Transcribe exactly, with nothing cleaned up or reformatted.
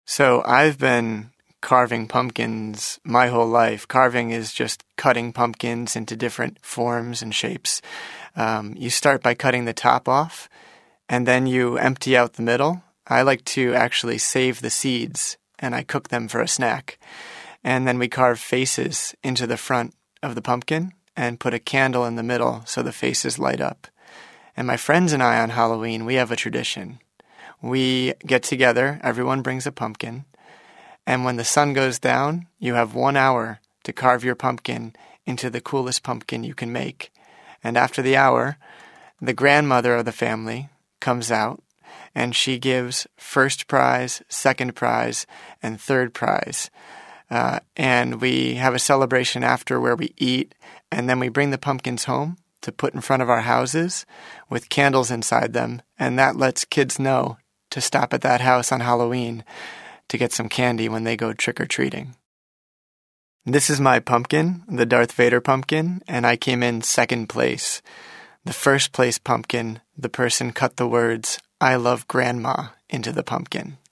So I've been carving pumpkins my whole life. Carving is just cutting pumpkins into different forms and shapes. Um, you start by cutting the top off, and then you empty out the middle. I like to actually save the seeds, and I cook them for a snack. And then we carve faces into the front of the pumpkin and put a candle in the middle so the faces light up. And my friends and I on Halloween, we have a tradition. We get together, everyone brings a pumpkin, and when the sun goes down, you have one hour to carve your pumpkin into the coolest pumpkin you can make. And after the hour, the grandmother of the family comes out, and she gives first prize, second prize, and third prize. Uh, and we have a celebration after where we eat, and then we bring the pumpkins home to put in front of our houses with candles inside them, and that lets kids know to stop at that house on Halloween to get some candy when they go trick-or-treating. This is my pumpkin, the Darth Vader pumpkin, and I came in second place. The first place pumpkin, the person cut the words, "I love Grandma," into the pumpkin.